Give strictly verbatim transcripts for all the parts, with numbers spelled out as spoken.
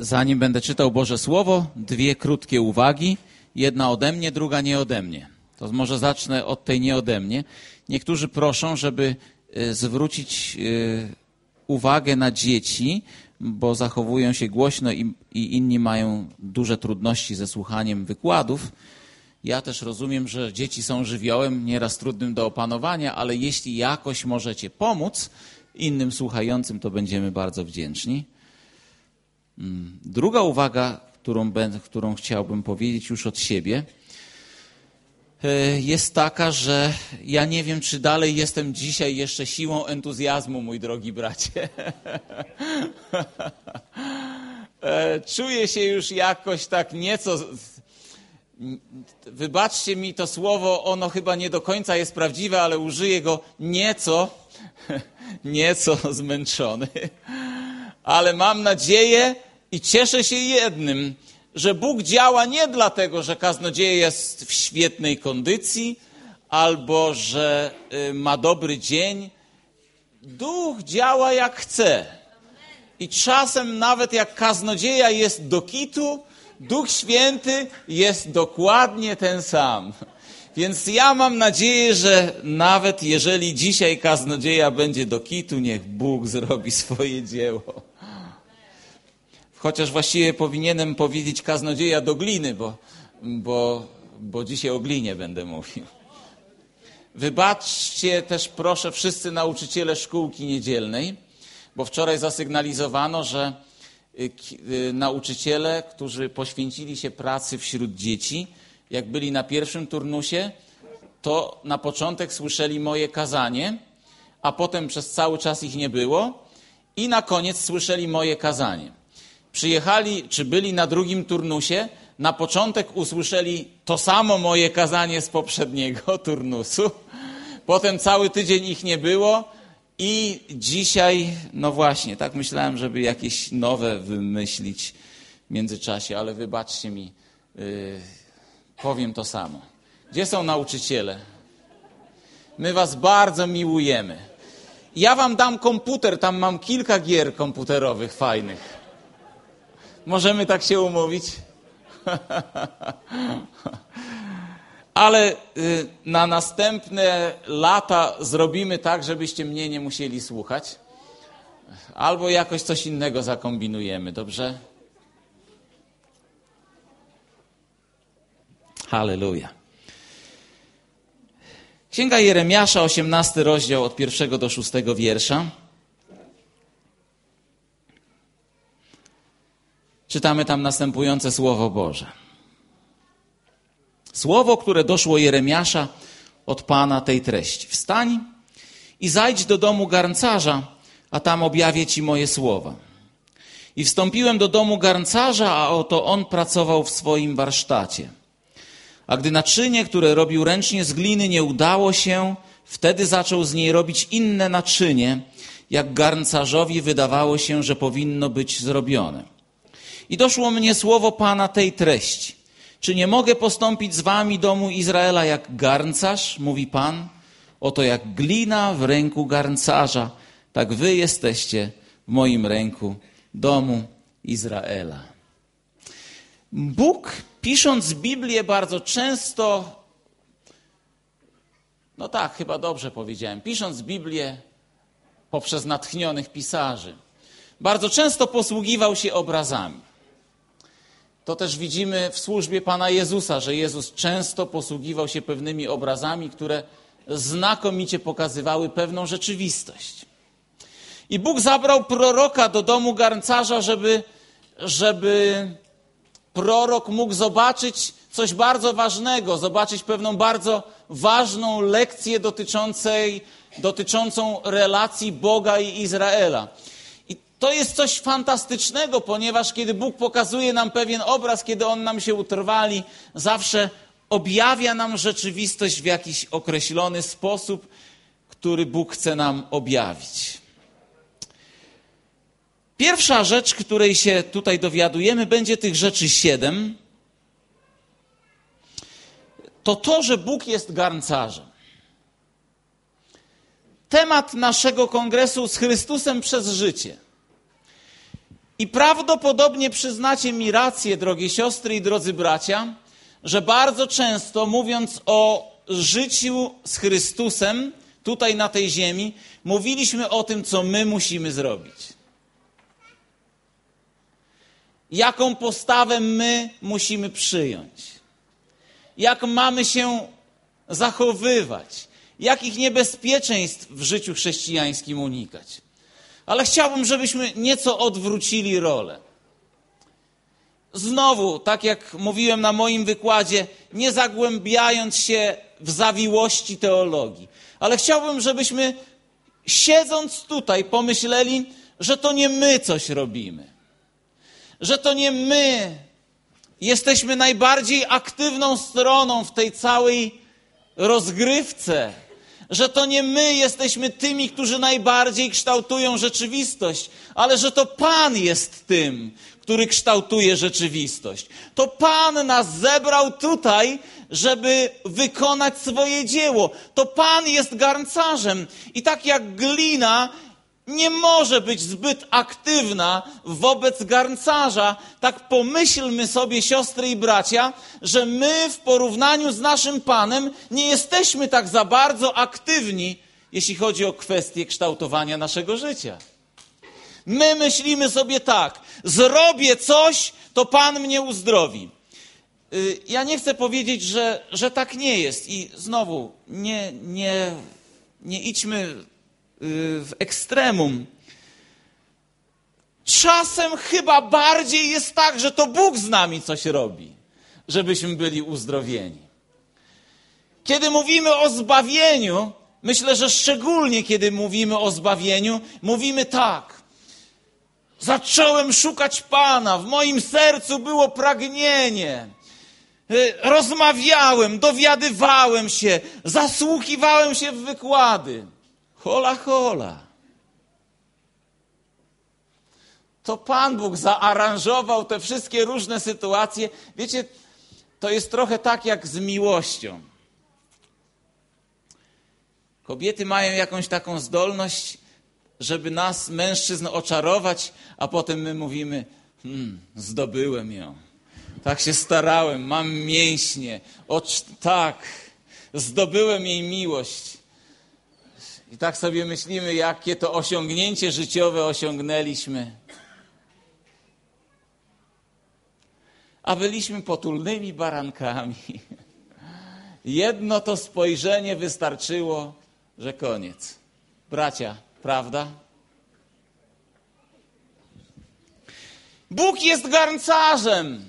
Zanim będę czytał Boże Słowo, dwie krótkie uwagi. Jedna ode mnie, druga nie ode mnie. To może zacznę od tej nie ode mnie. Niektórzy proszą, żeby zwrócić uwagę na dzieci, bo zachowują się głośno i, i inni mają duże trudności ze słuchaniem wykładów. Ja też rozumiem, że dzieci są żywiołem nieraz trudnym do opanowania, ale jeśli jakoś możecie pomóc innym słuchającym, to będziemy bardzo wdzięczni. Druga uwaga, którą, którą chciałbym powiedzieć już od siebie, jest taka, że ja nie wiem, czy dalej jestem dzisiaj jeszcze siłą entuzjazmu, mój drogi bracie. Czuję się już jakoś tak nieco... Wybaczcie mi to słowo, ono chyba nie do końca jest prawdziwe, ale użyję go nieco, nieco zmęczony. Ale mam nadzieję i cieszę się jednym, że Bóg działa nie dlatego, że kaznodzieja jest w świetnej kondycji albo że ma dobry dzień. Duch działa jak chce. I czasem nawet jak kaznodzieja jest do kitu, Duch Święty jest dokładnie ten sam. Więc ja mam nadzieję, że nawet jeżeli dzisiaj kaznodzieja będzie do kitu, niech Bóg zrobi swoje dzieło. Chociaż właściwie powinienem powiedzieć kaznodzieja do gliny, bo, bo, bo dzisiaj o glinie będę mówił. Wybaczcie też proszę wszyscy nauczyciele szkółki niedzielnej, bo wczoraj zasygnalizowano, że nauczyciele, którzy poświęcili się pracy wśród dzieci, jak byli na pierwszym turnusie, to na początek słyszeli moje kazanie, a potem przez cały czas ich nie było i na koniec słyszeli moje kazanie. Przyjechali, czy byli na drugim turnusie, na początek usłyszeli to samo moje kazanie z poprzedniego turnusu, potem cały tydzień ich nie było i dzisiaj, no właśnie, tak myślałem, żeby jakieś nowe wymyślić w międzyczasie, ale wybaczcie mi, yy, powiem to samo. Gdzie są nauczyciele? My was bardzo miłujemy. Ja wam dam komputer, tam mam kilka gier komputerowych fajnych. Możemy tak się umówić? Ale y, na następne lata zrobimy tak, żebyście mnie nie musieli słuchać. Albo jakoś coś innego zakombinujemy, dobrze? Halleluja. Księga Jeremiasza, osiemnasty rozdział od pierwszego do szóstego wiersza. Czytamy tam następujące Słowo Boże. Słowo, które doszło Jeremiasza od Pana tej treści. Wstań i zajdź do domu garncarza, a tam objawię ci moje słowa. I wstąpiłem do domu garncarza, a oto on pracował w swoim warsztacie. A gdy naczynie, które robił ręcznie z gliny, nie udało się, wtedy zaczął z niej robić inne naczynie, jak garncarzowi wydawało się, że powinno być zrobione. I doszło mnie słowo Pana tej treści. Czy nie mogę postąpić z wami, domu Izraela, jak garncarz, mówi Pan? Oto jak glina w ręku garncarza, tak wy jesteście w moim ręku, domu Izraela. Bóg, pisząc Biblię, bardzo często, no tak, chyba dobrze powiedziałem, pisząc Biblię poprzez natchnionych pisarzy, bardzo często posługiwał się obrazami. To też widzimy w służbie Pana Jezusa, że Jezus często posługiwał się pewnymi obrazami, które znakomicie pokazywały pewną rzeczywistość. I Bóg zabrał proroka do domu garncarza, żeby, żeby prorok mógł zobaczyć coś bardzo ważnego, zobaczyć pewną bardzo ważną lekcję dotyczącej, dotyczącą relacji Boga i Izraela. To jest coś fantastycznego, ponieważ kiedy Bóg pokazuje nam pewien obraz, kiedy On nam się utrwali, zawsze objawia nam rzeczywistość w jakiś określony sposób, który Bóg chce nam objawić. Pierwsza rzecz, której się tutaj dowiadujemy, będzie tych rzeczy siedem. To to, że Bóg jest garncarzem. Temat naszego kongresu z Chrystusem przez życie. I prawdopodobnie przyznacie mi rację, drogie siostry i drodzy bracia, że bardzo często mówiąc o życiu z Chrystusem tutaj na tej ziemi, mówiliśmy o tym, co my musimy zrobić. Jaką postawę my musimy przyjąć. Jak mamy się zachowywać. Jakich niebezpieczeństw w życiu chrześcijańskim unikać. Ale chciałbym, żebyśmy nieco odwrócili rolę. Znowu, tak jak mówiłem na moim wykładzie, nie zagłębiając się w zawiłości teologii. Ale chciałbym, żebyśmy siedząc tutaj pomyśleli, że to nie my coś robimy. Że to nie my jesteśmy najbardziej aktywną stroną w tej całej rozgrywce. Że to nie my jesteśmy tymi, którzy najbardziej kształtują rzeczywistość, ale że to Pan jest tym, który kształtuje rzeczywistość. To Pan nas zebrał tutaj, żeby wykonać swoje dzieło. To Pan jest garncarzem. I tak jak glina nie może być zbyt aktywna wobec garncarza, tak pomyślmy sobie, siostry i bracia, że my w porównaniu z naszym Panem nie jesteśmy tak za bardzo aktywni, jeśli chodzi o kwestię kształtowania naszego życia. My myślimy sobie tak, zrobię coś, to Pan mnie uzdrowi. Ja nie chcę powiedzieć, że, że tak nie jest. I znowu, nie, nie, nie idźmy w ekstremum. Czasem chyba bardziej jest tak, że to Bóg z nami coś robi, żebyśmy byli uzdrowieni. Kiedy mówimy o zbawieniu, myślę, że szczególnie kiedy mówimy o zbawieniu, mówimy tak. Zacząłem szukać Pana, w moim sercu było pragnienie. Rozmawiałem, dowiadywałem się, zasłuchiwałem się w wykłady. Hola, hola. To Pan Bóg zaaranżował te wszystkie różne sytuacje. Wiecie, to jest trochę tak jak z miłością. Kobiety mają jakąś taką zdolność, żeby nas, mężczyzn, oczarować, a potem my mówimy, hmm, zdobyłem ją. Tak się starałem, mam mięśnie. Ocz, tak, zdobyłem jej miłość. I tak sobie myślimy, jakie to osiągnięcie życiowe osiągnęliśmy. A byliśmy potulnymi barankami. Jedno to spojrzenie wystarczyło, że koniec. Bracia, prawda? Bóg jest garncarzem.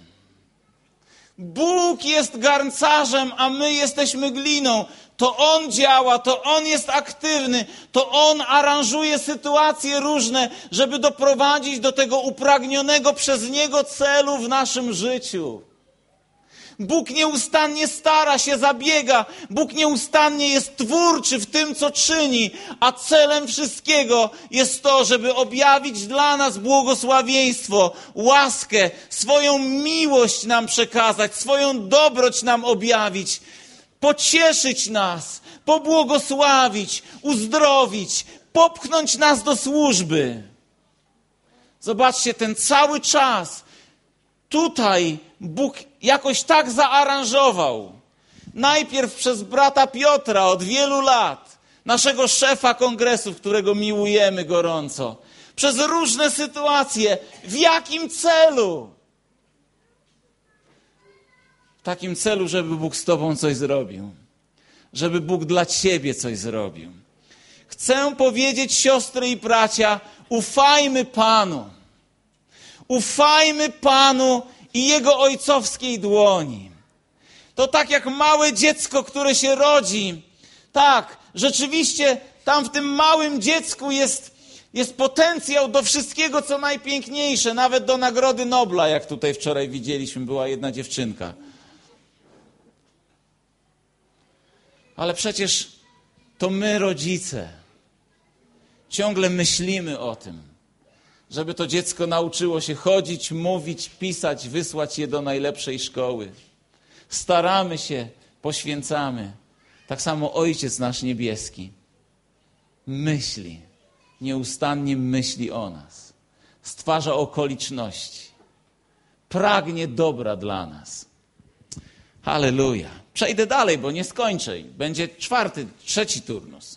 Bóg jest garncarzem, a my jesteśmy gliną. To On działa, to On jest aktywny, to On aranżuje sytuacje różne, żeby doprowadzić do tego upragnionego przez Niego celu w naszym życiu. Bóg nieustannie stara się, zabiega. Bóg nieustannie jest twórczy w tym, co czyni, a celem wszystkiego jest to, żeby objawić dla nas błogosławieństwo, łaskę, swoją miłość nam przekazać, swoją dobroć nam objawić, pocieszyć nas, pobłogosławić, uzdrowić, popchnąć nas do służby. Zobaczcie, ten cały czas tutaj Bóg jakoś tak zaaranżował. Najpierw przez brata Piotra od wielu lat, naszego szefa kongresu, którego miłujemy gorąco, przez różne sytuacje. W jakim celu? W takim celu, żeby Bóg z tobą coś zrobił. Żeby Bóg dla ciebie coś zrobił. Chcę powiedzieć, siostry i bracia, ufajmy Panu. Ufajmy Panu i Jego ojcowskiej dłoni. To tak jak małe dziecko, które się rodzi. Tak, rzeczywiście tam w tym małym dziecku jest, jest potencjał do wszystkiego, co najpiękniejsze. Nawet do Nagrody Nobla, jak tutaj wczoraj widzieliśmy, była jedna dziewczynka. Ale przecież to my, rodzice, ciągle myślimy o tym, żeby to dziecko nauczyło się chodzić, mówić, pisać, wysłać je do najlepszej szkoły. Staramy się, poświęcamy. Tak samo Ojciec nasz niebieski myśli, nieustannie myśli o nas. stwarza okoliczności. Pragnie dobra dla nas. Halleluja. Przejdę dalej, bo nie skończę. Będzie czwarty, trzeci turnus.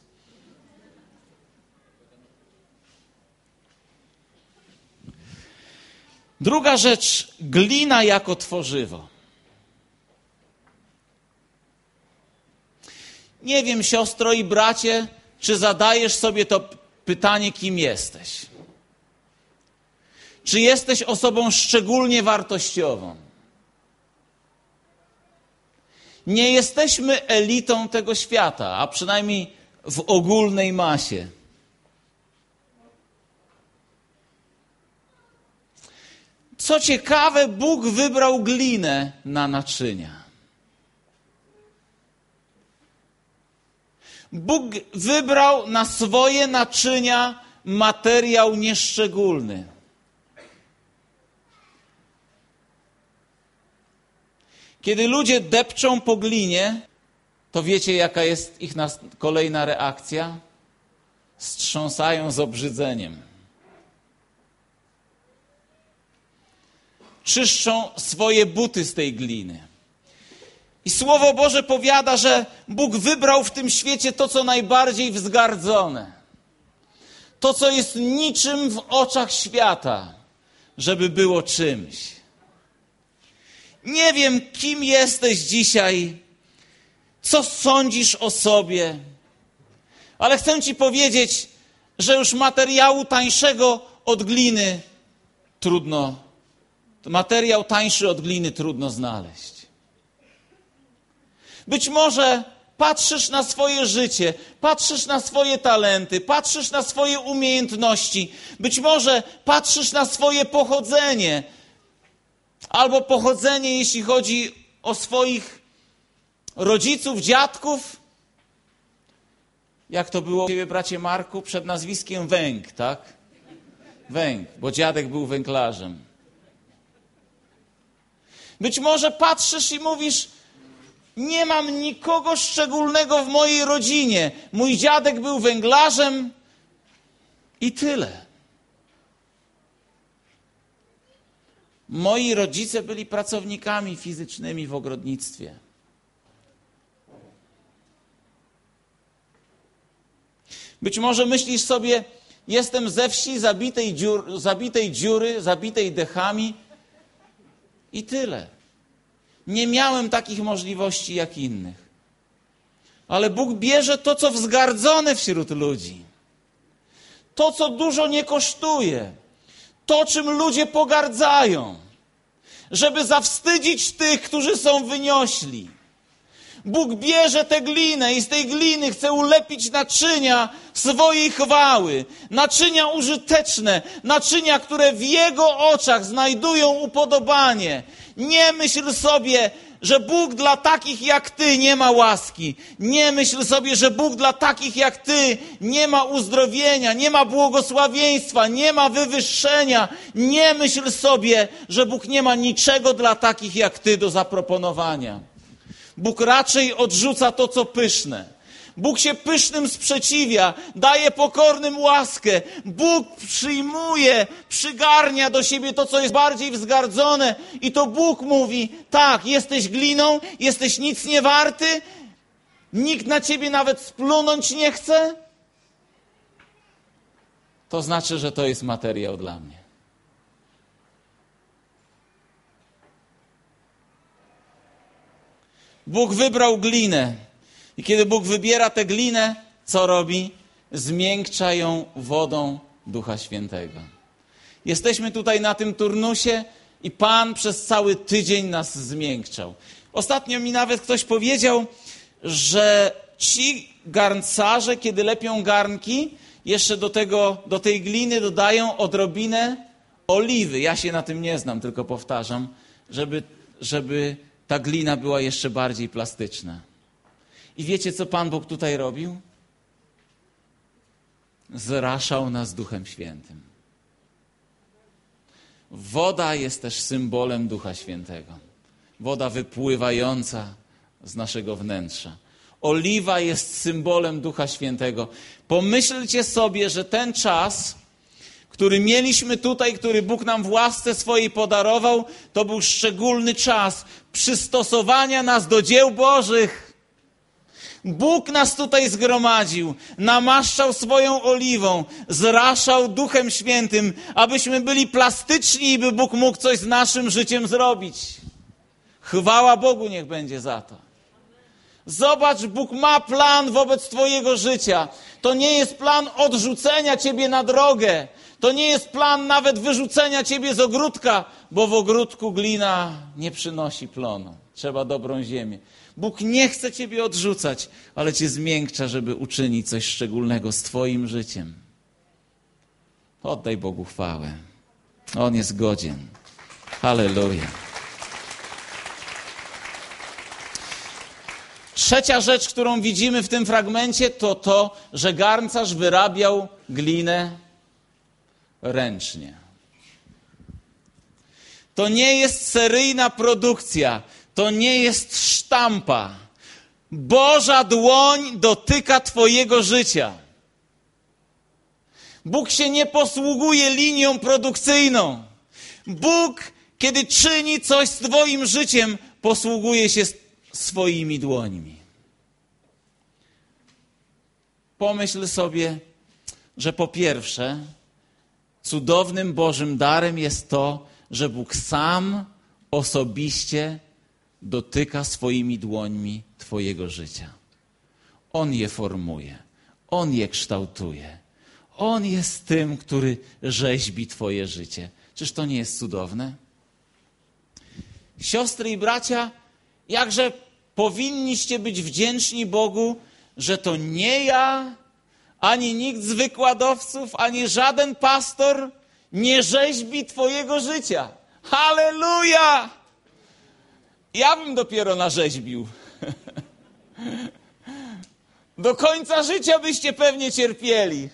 Druga rzecz, glina jako tworzywo. Nie wiem, siostro i bracie, czy zadajesz sobie to pytanie, kim jesteś. Czy jesteś osobą szczególnie wartościową? Nie jesteśmy elitą tego świata, a przynajmniej w ogólnej masie. Co ciekawe, Bóg wybrał glinę na naczynia. Bóg wybrał na swoje naczynia materiał nieszczególny. Kiedy ludzie depczą po glinie, to wiecie, jaka jest ich kolejna reakcja? Strząsają z obrzydzeniem. Czyszczą swoje buty z tej gliny. I Słowo Boże powiada, że Bóg wybrał w tym świecie to, co najbardziej wzgardzone. To, co jest niczym w oczach świata, żeby było czymś. Nie wiem, kim jesteś dzisiaj, co sądzisz o sobie, ale chcę ci powiedzieć, że już materiału tańszego od gliny trudno, materiał tańszy od gliny trudno znaleźć. Być może patrzysz na swoje życie, patrzysz na swoje talenty, patrzysz na swoje umiejętności, być może patrzysz na swoje pochodzenie, albo pochodzenie, jeśli chodzi o swoich rodziców, dziadków. Jak to było u ciebie, bracie Marku, przed nazwiskiem Węg, tak? Węg, bo dziadek był węglarzem. Być może patrzysz i mówisz, nie mam nikogo szczególnego w mojej rodzinie. Mój dziadek był węglarzem i tyle. Moi rodzice byli pracownikami fizycznymi w ogrodnictwie. Być może myślisz sobie, jestem ze wsi zabitej, dziur, zabitej dziury, zabitej dechami i tyle. Nie miałem takich możliwości jak innych. Ale Bóg bierze to, co wzgardzone wśród ludzi. To, co dużo nie kosztuje. To, czym ludzie pogardzają. Żeby zawstydzić tych, którzy są wyniośli. Bóg bierze tę glinę i z tej gliny chce ulepić naczynia swojej chwały. Naczynia użyteczne. Naczynia, które w Jego oczach znajdują upodobanie. Nie myśl sobie, że Bóg dla takich jak ty nie ma łaski. Nie myśl sobie, że Bóg dla takich jak ty nie ma uzdrowienia, nie ma błogosławieństwa, nie ma wywyższenia. Nie myśl sobie, że Bóg nie ma niczego dla takich jak ty do zaproponowania. Bóg raczej odrzuca to, co pyszne. Bóg się pysznym sprzeciwia, daje pokornym łaskę. Bóg przyjmuje, przygarnia do siebie to, co jest bardziej wzgardzone. I to Bóg mówi, tak, jesteś gliną, jesteś nic nie warty, nikt na ciebie nawet splunąć nie chce. To znaczy, że to jest materiał dla mnie. Bóg wybrał glinę. I kiedy Bóg wybiera tę glinę, co robi? Zmiękcza ją wodą Ducha Świętego. Jesteśmy tutaj na tym turnusie i Pan przez cały tydzień nas zmiękczał. Ostatnio mi nawet ktoś powiedział, że ci garncarze, kiedy lepią garnki, jeszcze do tego, do tej gliny dodają odrobinę oliwy. Ja się na tym nie znam, tylko powtarzam, żeby, żeby ta glina była jeszcze bardziej plastyczna. I wiecie, co Pan Bóg tutaj robił? Zraszał nas Duchem Świętym. Woda jest też symbolem Ducha Świętego. Woda wypływająca z naszego wnętrza. Oliwa jest symbolem Ducha Świętego. Pomyślcie sobie, że ten czas, który mieliśmy tutaj, który Bóg nam w łasce swojej podarował, to był szczególny czas przystosowania nas do dzieł Bożych. Bóg nas tutaj zgromadził, namaszczał swoją oliwą, zraszał Duchem Świętym, abyśmy byli plastyczni i by Bóg mógł coś z naszym życiem zrobić. Chwała Bogu niech będzie za to. Zobacz, Bóg ma plan wobec twojego życia. To nie jest plan odrzucenia ciebie na drogę. To nie jest plan nawet wyrzucenia ciebie z ogródka, bo w ogródku glina nie przynosi plonu. Trzeba dobrą ziemię. Bóg nie chce ciebie odrzucać, ale cię zmiękcza, żeby uczynić coś szczególnego z twoim życiem. Oddaj Bogu chwałę. On jest godzien. Halleluja. Trzecia rzecz, którą widzimy w tym fragmencie, to to, że garncarz wyrabiał glinę ręcznie. To nie jest seryjna produkcja, to nie jest sztampa. Boża dłoń dotyka twojego życia. Bóg się nie posługuje linią produkcyjną. Bóg, kiedy czyni coś z twoim życiem, posługuje się swoimi dłońmi. Pomyśl sobie, że po pierwsze, cudownym Bożym darem jest to, że Bóg sam osobiście dotyka swoimi dłońmi twojego życia. On je formuje, On je kształtuje. On jest tym, który rzeźbi twoje życie. Czyż to nie jest cudowne? Siostry i bracia, jakże powinniście być wdzięczni Bogu, że to nie ja, ani nikt z wykładowców, ani żaden pastor nie rzeźbi twojego życia. Halleluja! Ja bym dopiero narzeźbił. Do końca życia byście pewnie cierpieli.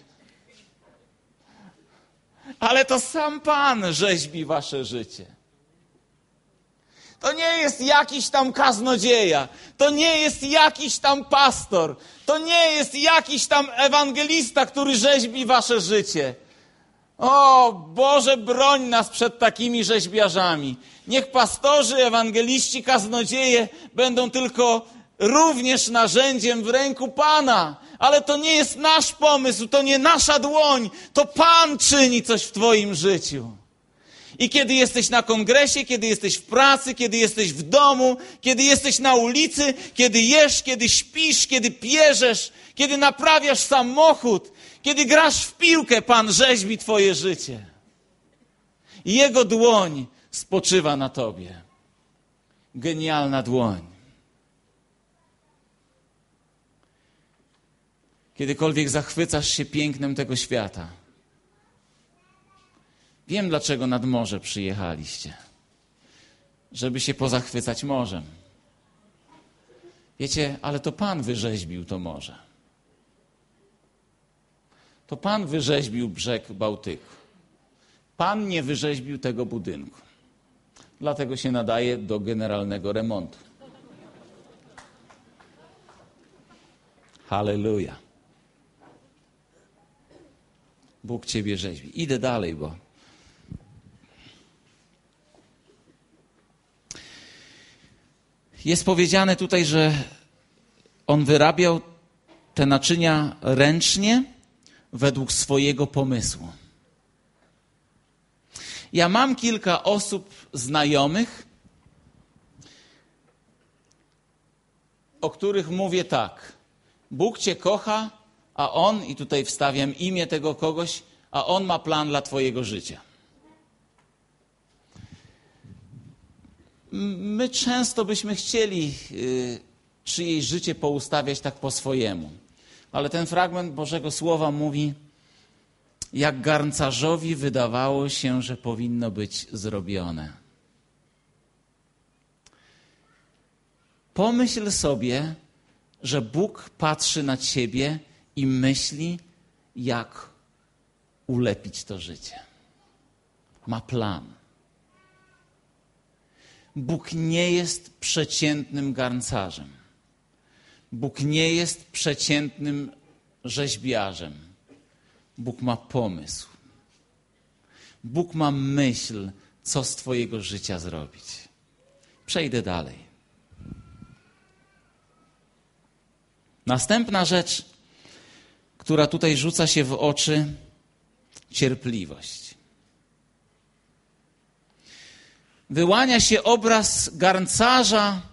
Ale to sam Pan rzeźbi wasze życie. To nie jest jakiś tam kaznodzieja, to nie jest jakiś tam pastor, to nie jest jakiś tam ewangelista, który rzeźbi wasze życie. O Boże, broń nas przed takimi rzeźbiarzami. Niech pastorzy, ewangeliści, kaznodzieje będą tylko również narzędziem w ręku Pana. Ale to nie jest nasz pomysł, to nie nasza dłoń, to Pan czyni coś w twoim życiu. I kiedy jesteś na kongresie, kiedy jesteś w pracy, kiedy jesteś w domu, kiedy jesteś na ulicy, kiedy jesz, kiedy śpisz, kiedy pierzesz, kiedy naprawiasz samochód, kiedy grasz w piłkę, Pan rzeźbi twoje życie. I Jego dłoń spoczywa na tobie. Genialna dłoń. Kiedykolwiek zachwycasz się pięknem tego świata. Wiem, dlaczego nad morze przyjechaliście. Żeby się pozachwycać morzem. Wiecie, ale to Pan wyrzeźbił to morze. To Pan wyrzeźbił brzeg Bałtyku. Pan nie wyrzeźbił tego budynku. Dlatego się nadaje do generalnego remontu. Halleluja. Bóg ciebie rzeźbi. Idę dalej, bo jest powiedziane tutaj, że on wyrabiał te naczynia ręcznie według swojego pomysłu. Ja mam kilka osób znajomych, o których mówię tak. Bóg cię kocha, a On, i tutaj wstawiam imię tego kogoś, a On ma plan dla twojego życia. My często byśmy chcieli y, czyjeś życie poustawiać tak po swojemu. Ale ten fragment Bożego Słowa mówi, jak garncarzowi wydawało się, że powinno być zrobione. Pomyśl sobie, że Bóg patrzy na ciebie i myśli, jak ulepić to życie. Ma plan. Bóg nie jest przeciętnym garncarzem. Bóg nie jest przeciętnym rzeźbiarzem. Bóg ma pomysł. Bóg ma myśl, co z twojego życia zrobić. Przejdę dalej. Następna rzecz, która tutaj rzuca się w oczy, cierpliwość. Wyłania się obraz garncarza,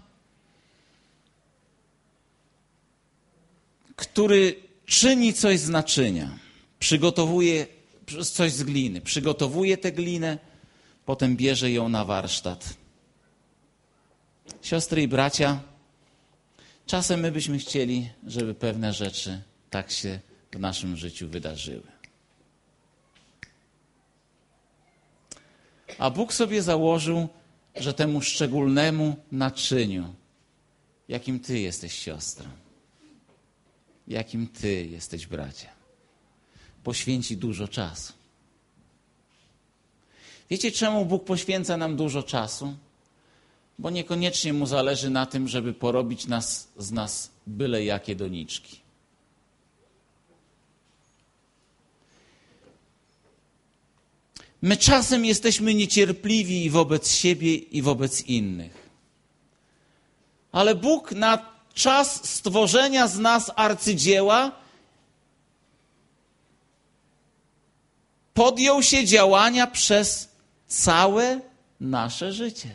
który czyni coś z naczynia. Przygotowuje coś z gliny. Przygotowuje tę glinę, potem bierze ją na warsztat. Siostry i bracia, czasem my byśmy chcieli, żeby pewne rzeczy tak się w naszym życiu wydarzyły. A Bóg sobie założył, że temu szczególnemu naczyniu, jakim ty jesteś, siostro, jakim ty jesteś, bracia, poświęci dużo czasu. Wiecie, czemu Bóg poświęca nam dużo czasu? Bo niekoniecznie Mu zależy na tym, żeby porobić nas, z nas byle jakie doniczki. My czasem jesteśmy niecierpliwi i wobec siebie, i wobec innych. Ale Bóg na czas stworzenia z nas arcydzieła podjął się działania przez całe nasze życie.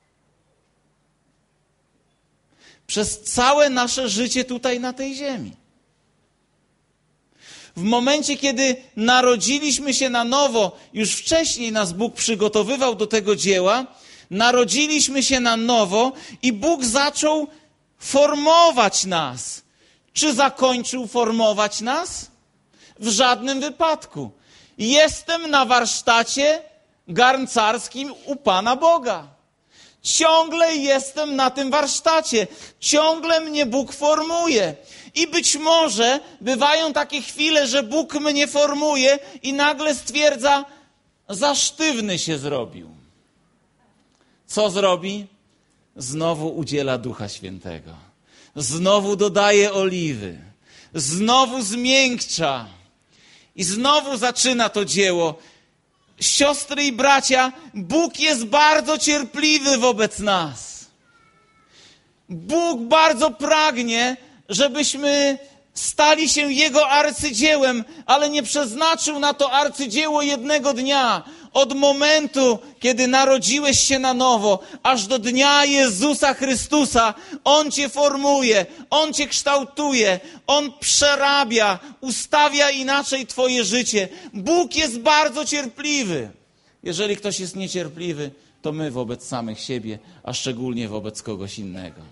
Przez całe nasze życie tutaj na tej ziemi. W momencie, kiedy narodziliśmy się na nowo, już wcześniej nas Bóg przygotowywał do tego dzieła, narodziliśmy się na nowo i Bóg zaczął formować nas. Czy zakończył formować nas? W żadnym wypadku. Jestem na warsztacie garncarskim u Pana Boga. Ciągle jestem na tym warsztacie. Ciągle mnie Bóg formuje. I być może bywają takie chwile, że Bóg mnie formuje i nagle stwierdza, za sztywny się zrobił. Co zrobi? Znowu udziela Ducha Świętego. Znowu dodaje oliwy. Znowu zmiękcza. I znowu zaczyna to dzieło. Siostry i bracia, Bóg jest bardzo cierpliwy wobec nas. Bóg bardzo pragnie, żebyśmy stali się Jego arcydziełem, ale nie przeznaczył na to arcydzieło jednego dnia. Od momentu, kiedy narodziłeś się na nowo, aż do dnia Jezusa Chrystusa, On cię formuje, On cię kształtuje, On przerabia, ustawia inaczej twoje życie. Bóg jest bardzo cierpliwy. Jeżeli ktoś jest niecierpliwy, to my wobec samych siebie, a szczególnie wobec kogoś innego.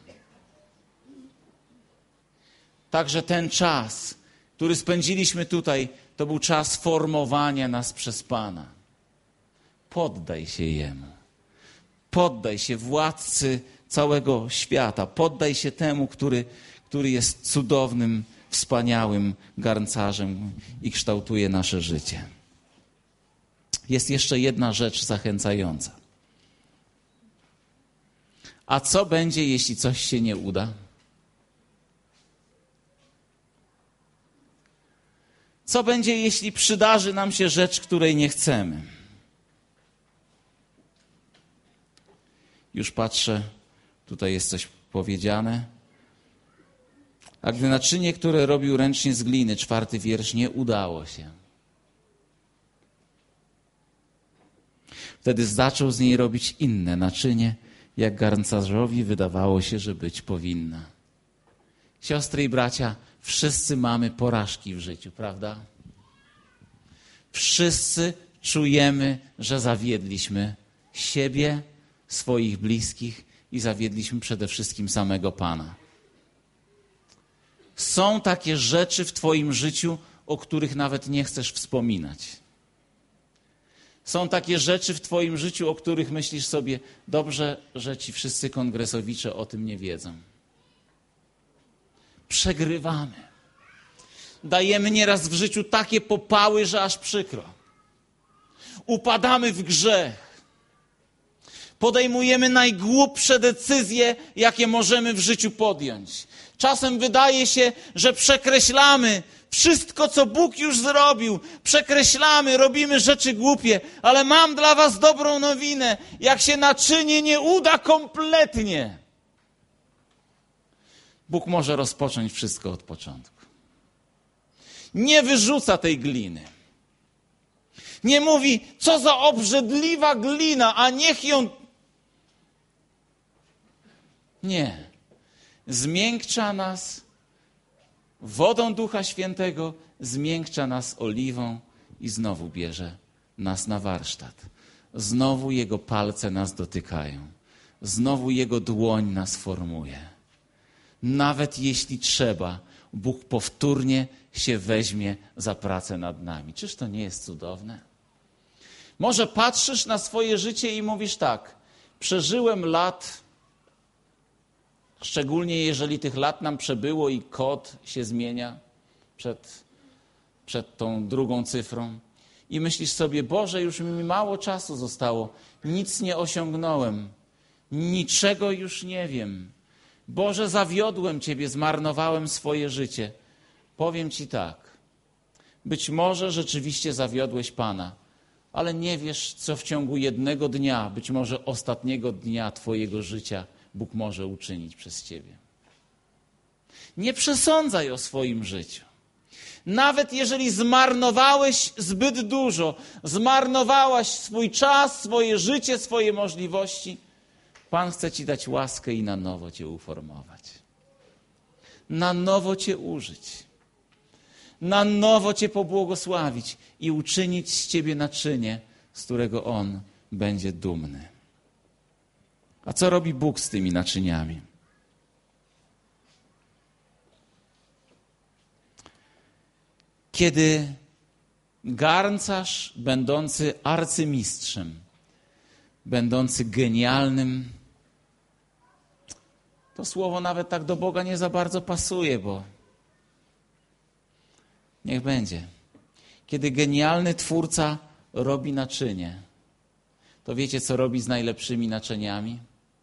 Także ten czas, który spędziliśmy tutaj, to był czas formowania nas przez Pana. Poddaj się Jemu. Poddaj się władcy całego świata. Poddaj się temu, który, który jest cudownym, wspaniałym garncarzem i kształtuje nasze życie. Jest jeszcze jedna rzecz zachęcająca. A co będzie, jeśli coś się nie uda? Co będzie, jeśli przydarzy nam się rzecz, której nie chcemy? Już patrzę, tutaj jest coś powiedziane. A gdy naczynie, które robił ręcznie z gliny, czwarty wiersz, nie udało się. Wtedy zaczął z niej robić inne naczynie, jak garncarzowi wydawało się, że być powinna. Siostry i bracia, wszyscy mamy porażki w życiu, prawda? Wszyscy czujemy, że zawiedliśmy siebie, swoich bliskich i zawiedliśmy przede wszystkim samego Pana. Są takie rzeczy w twoim życiu, o których nawet nie chcesz wspominać. Są takie rzeczy w twoim życiu, o których myślisz sobie, dobrze, że ci wszyscy kongresowicze o tym nie wiedzą. Przegrywamy. Dajemy nieraz w życiu takie popały, że aż przykro. Upadamy w grzech. Podejmujemy najgłupsze decyzje, jakie możemy w życiu podjąć. Czasem wydaje się, że przekreślamy wszystko, co Bóg już zrobił, przekreślamy, robimy rzeczy głupie, ale mam dla was dobrą nowinę. Jak się naczynie nie uda kompletnie, Bóg może rozpocząć wszystko od początku. Nie wyrzuca tej gliny. Nie mówi, co za obrzydliwa glina, a niech ją... Nie. Zmiękcza nas wodą Ducha Świętego, zmiękcza nas oliwą i znowu bierze nas na warsztat. Znowu Jego palce nas dotykają. Znowu Jego dłoń nas formuje. Nawet jeśli trzeba, Bóg powtórnie się weźmie za pracę nad nami. Czyż to nie jest cudowne? Może patrzysz na swoje życie i mówisz tak, przeżyłem lat, szczególnie jeżeli tych lat nam przebyło i kod się zmienia przed, przed tą drugą cyfrą. I myślisz sobie, Boże, już mi mało czasu zostało, nic nie osiągnąłem, niczego już nie wiem. Boże, zawiodłem Ciebie, zmarnowałem swoje życie. Powiem Ci tak, być może rzeczywiście zawiodłeś Pana, ale nie wiesz, co w ciągu jednego dnia, być może ostatniego dnia Twojego życia Bóg może uczynić przez Ciebie. Nie przesądzaj o swoim życiu. Nawet jeżeli zmarnowałeś zbyt dużo, zmarnowałaś swój czas, swoje życie, swoje możliwości, Pan chce Ci dać łaskę i na nowo Cię uformować. Na nowo Cię użyć. Na nowo Cię pobłogosławić i uczynić z Ciebie naczynie, z którego On będzie dumny. A co robi Bóg z tymi naczyniami? Kiedy garncarz, będący arcymistrzem, będący genialnym, to słowo nawet tak do Boga nie za bardzo pasuje, bo niech będzie. Kiedy genialny twórca robi naczynie, to wiecie, co robi z najlepszymi naczyniami?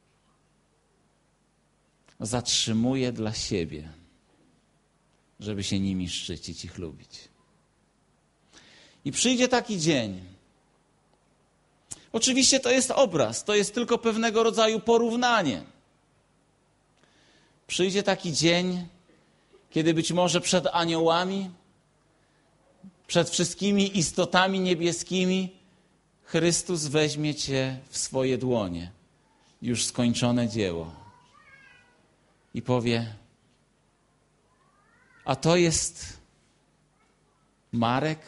Zatrzymuje dla siebie, żeby się nimi szczycić i chlubić. I przyjdzie taki dzień. Oczywiście to jest obraz, to jest tylko pewnego rodzaju porównanie. Przyjdzie taki dzień, kiedy być może przed aniołami, przed wszystkimi istotami niebieskimi Chrystus weźmie Cię w swoje dłonie, już skończone dzieło, i powie: a to jest Marek,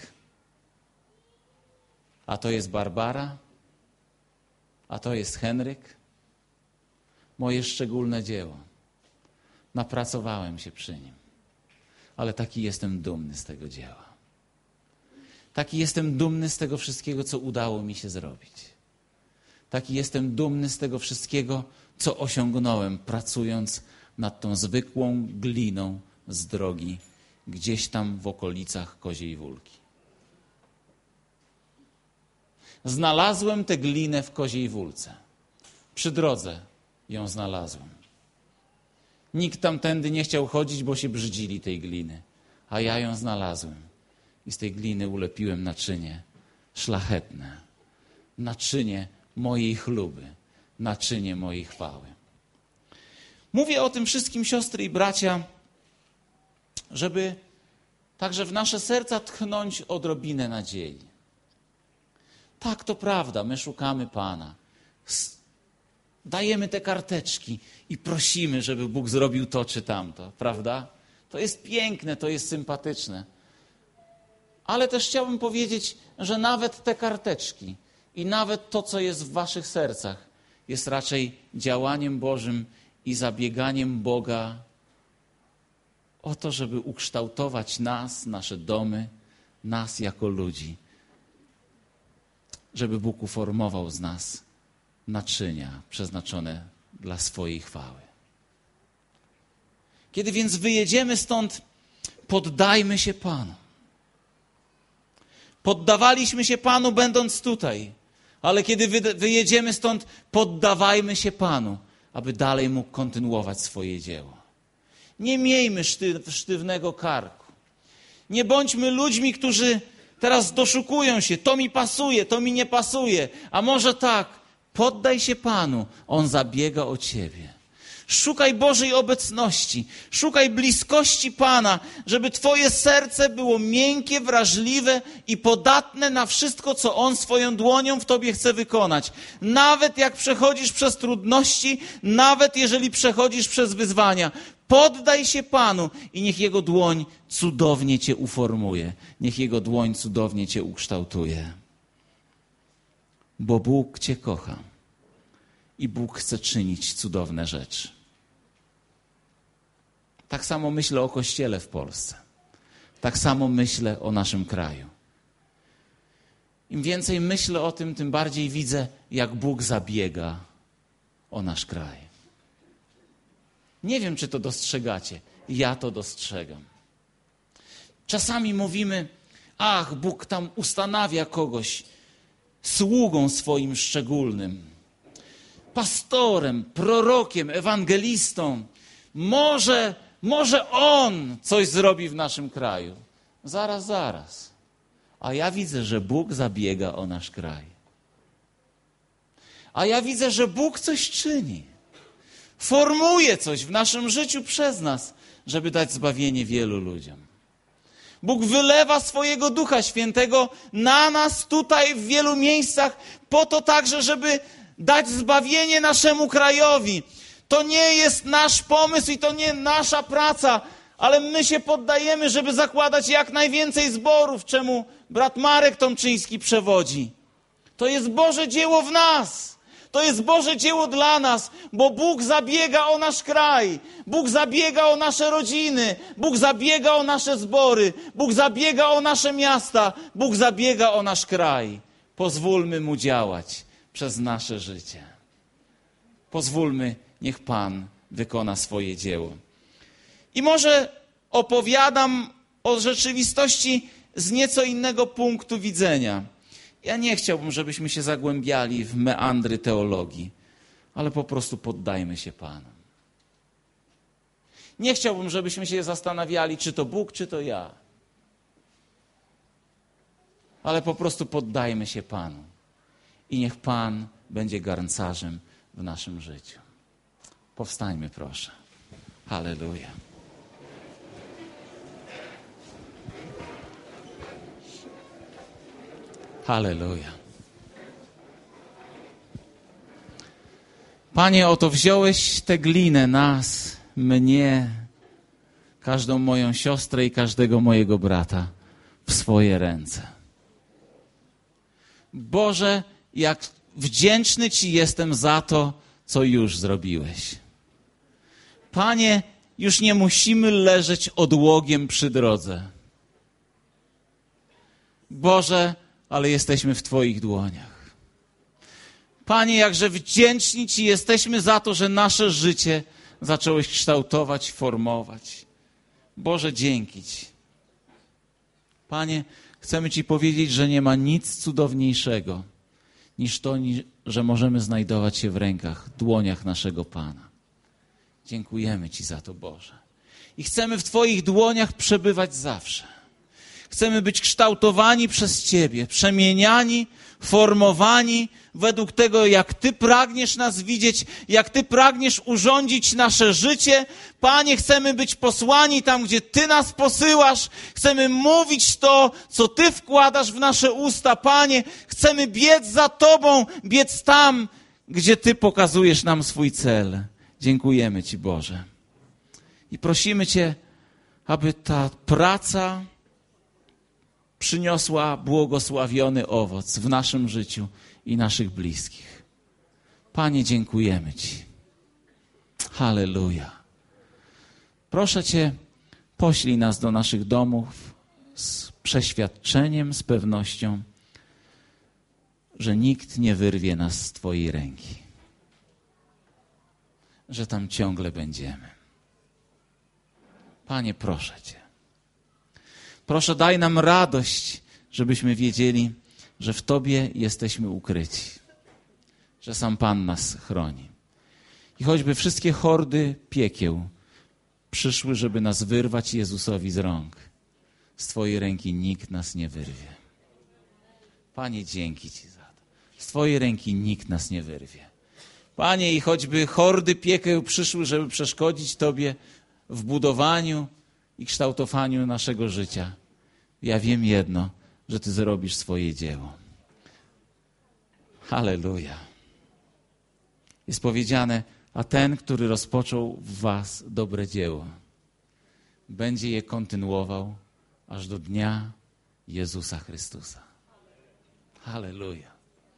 a to jest Barbara, a to jest Henryk, moje szczególne dzieło. Napracowałem się przy nim, ale taki jestem dumny z tego dzieła. Taki jestem dumny z tego wszystkiego, co udało mi się zrobić. Taki jestem dumny z tego wszystkiego, co osiągnąłem, pracując nad tą zwykłą gliną z drogi, gdzieś tam w okolicach Koziej Wólki. Znalazłem tę glinę w Koziej Wólce. Przy drodze ją znalazłem. Nikt tamtędy nie chciał chodzić, bo się brzydzili tej gliny, a ja ją znalazłem. I z tej gliny ulepiłem naczynie szlachetne, naczynie mojej chluby, naczynie mojej chwały. Mówię o tym wszystkim, siostry i bracia, żeby także w nasze serca tchnąć odrobinę nadziei. Tak, to prawda, my szukamy Pana. Dajemy te karteczki i prosimy, żeby Bóg zrobił to czy tamto, prawda? To jest piękne, to jest sympatyczne. Ale też chciałbym powiedzieć, że nawet te karteczki i nawet to, co jest w waszych sercach, jest raczej działaniem Bożym i zabieganiem Boga o to, żeby ukształtować nas, nasze domy, nas jako ludzi. Żeby Bóg uformował z nas naczynia przeznaczone dla swojej chwały. Kiedy więc wyjedziemy stąd, poddajmy się Panu. Poddawaliśmy się Panu, będąc tutaj, ale kiedy wyjedziemy stąd, poddawajmy się Panu, aby dalej mógł kontynuować swoje dzieło. Nie miejmy sztyw, sztywnego karku. Nie bądźmy ludźmi, którzy teraz doszukują się. To mi pasuje, to mi nie pasuje. A może tak, poddaj się Panu. On zabiega o ciebie. Szukaj Bożej obecności. Szukaj bliskości Pana, żeby twoje serce było miękkie, wrażliwe i podatne na wszystko, co On swoją dłonią w tobie chce wykonać. Nawet jak przechodzisz przez trudności, nawet jeżeli przechodzisz przez wyzwania. Poddaj się Panu i niech Jego dłoń cudownie cię uformuje. Niech Jego dłoń cudownie cię ukształtuje. Bo Bóg cię kocha i Bóg chce czynić cudowne rzeczy. Tak samo myślę o Kościele w Polsce. Tak samo myślę o naszym kraju. Im więcej myślę o tym, tym bardziej widzę, jak Bóg zabiega o nasz kraj. Nie wiem, czy to dostrzegacie. Ja to dostrzegam. Czasami mówimy, ach, Bóg tam ustanawia kogoś sługą swoim szczególnym, pastorem, prorokiem, ewangelistą. Może, może On coś zrobi w naszym kraju. Zaraz, zaraz. A ja widzę, że Bóg zabiega o nasz kraj. A ja widzę, że Bóg coś czyni. Formuje coś w naszym życiu przez nas, żeby dać zbawienie wielu ludziom. Bóg wylewa swojego Ducha Świętego na nas tutaj w wielu miejscach, po to także, żeby dać zbawienie naszemu krajowi. To nie jest nasz pomysł i to nie nasza praca, ale my się poddajemy, żeby zakładać jak najwięcej zborów, czemu brat Marek Tomczyński przewodzi. To jest Boże dzieło w nas. To jest Boże dzieło dla nas, bo Bóg zabiega o nasz kraj. Bóg zabiega o nasze rodziny. Bóg zabiega o nasze zbory. Bóg zabiega o nasze miasta. Bóg zabiega o nasz kraj. Pozwólmy Mu działać przez nasze życie. Pozwólmy, niech Pan wykona swoje dzieło. I może opowiadam o rzeczywistości z nieco innego punktu widzenia. Ja nie chciałbym, żebyśmy się zagłębiali w meandry teologii, ale po prostu poddajmy się Panu. Nie chciałbym, żebyśmy się zastanawiali, czy to Bóg, czy to ja. Ale po prostu poddajmy się Panu. I niech Pan będzie garncarzem w naszym życiu. Powstańmy, proszę. Halleluja. Halleluja. Panie, oto wziąłeś tę glinę, nas, mnie, każdą moją siostrę i każdego mojego brata w swoje ręce. Boże, jak wdzięczny Ci jestem za to, co już zrobiłeś. Panie, już nie musimy leżeć odłogiem przy drodze. Boże, ale jesteśmy w Twoich dłoniach. Panie, jakże wdzięczni Ci jesteśmy za to, że nasze życie zacząłeś kształtować, formować. Boże, dzięki Ci. Panie, chcemy Ci powiedzieć, że nie ma nic cudowniejszego niż to, że możemy znajdować się w rękach, dłoniach naszego Pana. Dziękujemy Ci za to, Boże. I chcemy w Twoich dłoniach przebywać zawsze. Chcemy być kształtowani przez Ciebie, przemieniani, formowani według tego, jak Ty pragniesz nas widzieć, jak Ty pragniesz urządzić nasze życie. Panie, chcemy być posłani tam, gdzie Ty nas posyłasz. Chcemy mówić to, co Ty wkładasz w nasze usta. Panie, chcemy biec za Tobą, biec tam, gdzie Ty pokazujesz nam swój cel. Dziękujemy Ci, Boże. I prosimy Cię, aby ta praca przyniosła błogosławiony owoc w naszym życiu i naszych bliskich. Panie, dziękujemy Ci. Halleluja. Proszę Cię, poślij nas do naszych domów z przeświadczeniem, z pewnością, że nikt nie wyrwie nas z Twojej ręki. Że tam ciągle będziemy. Panie, proszę Cię. Proszę, daj nam radość, żebyśmy wiedzieli, że w Tobie jesteśmy ukryci. Że sam Pan nas chroni. I choćby wszystkie hordy piekieł przyszły, żeby nas wyrwać Jezusowi z rąk. z Twojej ręki nikt nas nie wyrwie. Panie, dzięki Ci za to. Z Twojej ręki nikt nas nie wyrwie. Panie, i choćby hordy piekieł przyszły, żeby przeszkodzić Tobie w budowaniu i kształtowaniu naszego życia, ja wiem jedno, że Ty zrobisz swoje dzieło. Halleluja. Jest powiedziane, a ten, który rozpoczął w was dobre dzieło, będzie je kontynuował aż do dnia Jezusa Chrystusa. Halleluja.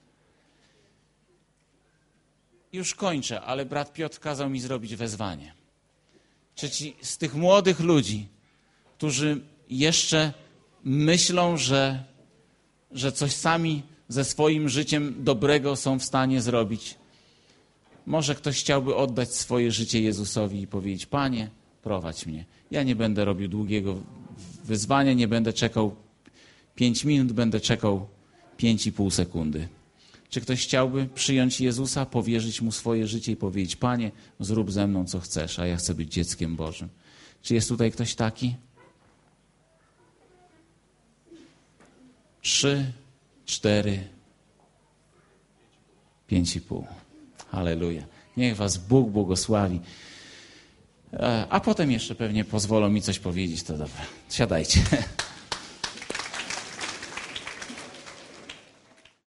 Już kończę, ale brat Piotr kazał mi zrobić wezwanie. Czy ci z tych młodych ludzi, którzy jeszcze myślą, że, że coś sami ze swoim życiem dobrego są w stanie zrobić, może ktoś chciałby oddać swoje życie Jezusowi i powiedzieć: Panie, prowadź mnie. Ja nie będę robił długiego wyzwania, nie będę czekał pięć minut, będę czekał pięć i pół sekundy. Czy ktoś chciałby przyjąć Jezusa, powierzyć Mu swoje życie i powiedzieć: Panie, zrób ze mną co chcesz, a ja chcę być dzieckiem Bożym. Czy jest tutaj ktoś taki? Trzy, cztery, pięć i pół. Halleluja. Niech was Bóg błogosławi. A potem jeszcze pewnie pozwolą mi coś powiedzieć, to dobra. Siadajcie.